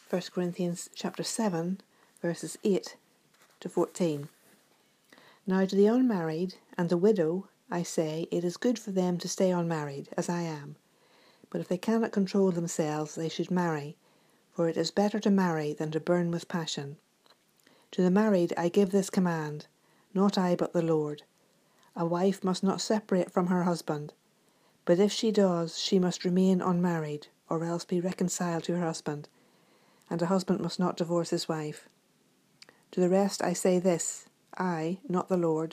1 Corinthians chapter 7, verses 8 to 14. Now to the unmarried and the widow I say, it is good for them to stay unmarried, as I am. But if they cannot control themselves, they should marry, for it is better to marry than to burn with passion. To the married I give this command, not I but the Lord. A wife must not separate from her husband, but if she does, she must remain unmarried, or else be reconciled to her husband, and a husband must not divorce his wife. To the rest I say this, I, not the Lord.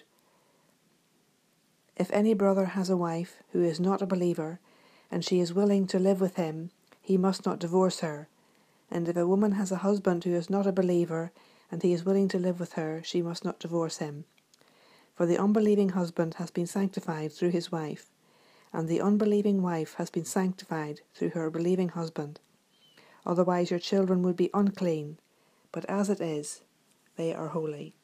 If any brother has a wife who is not a believer, and she is willing to live with him, he must not divorce her. And if a woman has a husband who is not a believer, and he is willing to live with her, she must not divorce him. For the unbelieving husband has been sanctified through his wife, and the unbelieving wife has been sanctified through her believing husband. Otherwise your children would be unclean, but as it is, they are holy.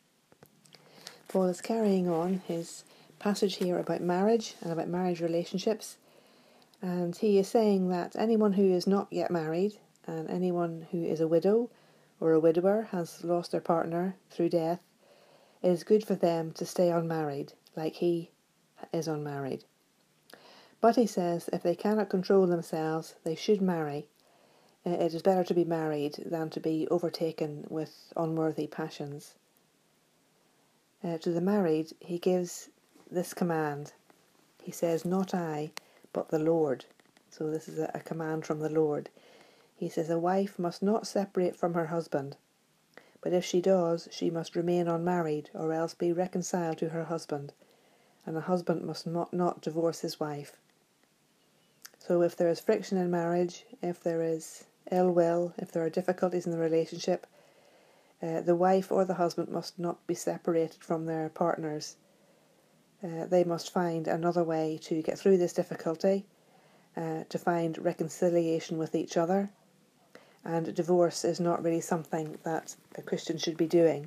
Paul is carrying on his passage here about marriage and about marriage relationships, and he is saying that anyone who is not yet married and anyone who is a widow or a widower has lost their partner through death, it is good for them to stay unmarried, like he is unmarried. But he says if they cannot control themselves, they should marry. It is better to be married than to be overtaken with unworthy passions. To the married, he gives this command. He says, not I, but the Lord. So this is a command from the Lord. He says, a wife must not separate from her husband, but if she does, she must remain unmarried, or else be reconciled to her husband, and a husband must not divorce his wife. So if there is friction in marriage, if there is ill will, if there are difficulties in the relationship, the wife or the husband must not be separated from their partners. They must find another way to get through this difficulty, to find reconciliation with each other, and divorce is not really something that a Christian should be doing.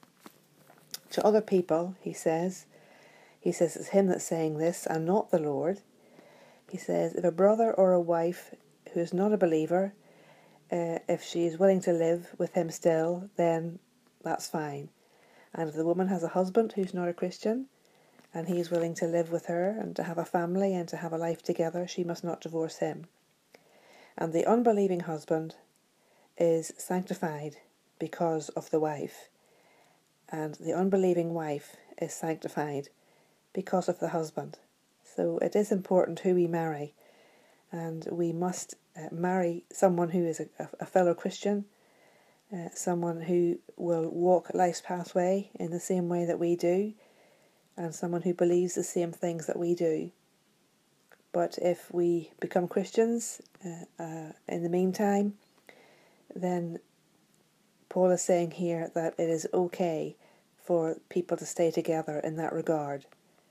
To other people, he says it's him that's saying this and not the Lord. He says, if a brother or a wife who is not a believer, if she is willing to live with him still, then that's fine. And if the woman has a husband who's not a Christian, and he is willing to live with her and to have a family and to have a life together, she must not divorce him. And the unbelieving husband is sanctified because of the wife, and the unbelieving wife is sanctified because of the husband. So it is important who we marry, and we must marry someone who is a fellow Christian, someone who will walk life's pathway in the same way that we do, and someone who believes the same things that we do. But if we become Christians in the meantime, then Paul is saying here that it is okay for people to stay together in that regard.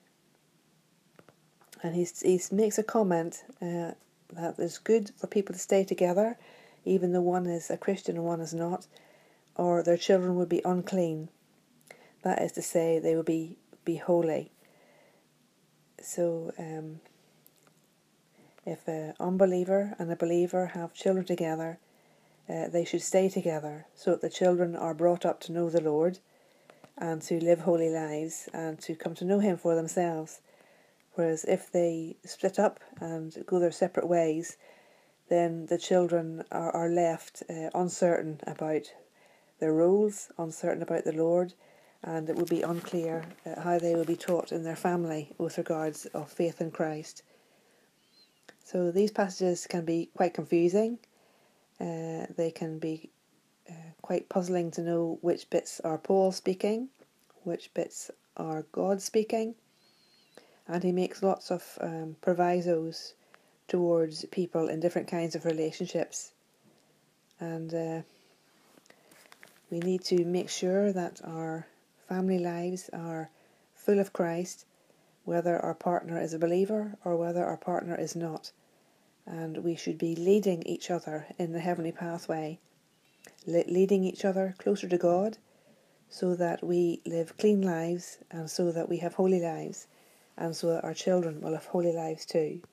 And he makes a comment that it's good for people to stay together, even though one is a Christian and one is not, or their children would be unclean. That is to say, they would be holy. So if an unbeliever and a believer have children together, they should stay together so that the children are brought up to know the Lord and to live holy lives and to come to know him for themselves. Whereas if they split up and go their separate ways, then the children are left uncertain about their roles, uncertain about the Lord, and it will be unclear how they will be taught in their family with regards of faith in Christ. So these passages can be quite confusing. They can be quite puzzling to know which bits are Paul speaking, which bits are God speaking, and he makes lots of provisos towards people in different kinds of relationships. And we need to make sure that our family lives are full of Christ, whether our partner is a believer or whether our partner is not. And we should be leading each other in the heavenly pathway, leading each other closer to God, so that we live clean lives and so that we have holy lives, and so that our children will have holy lives too.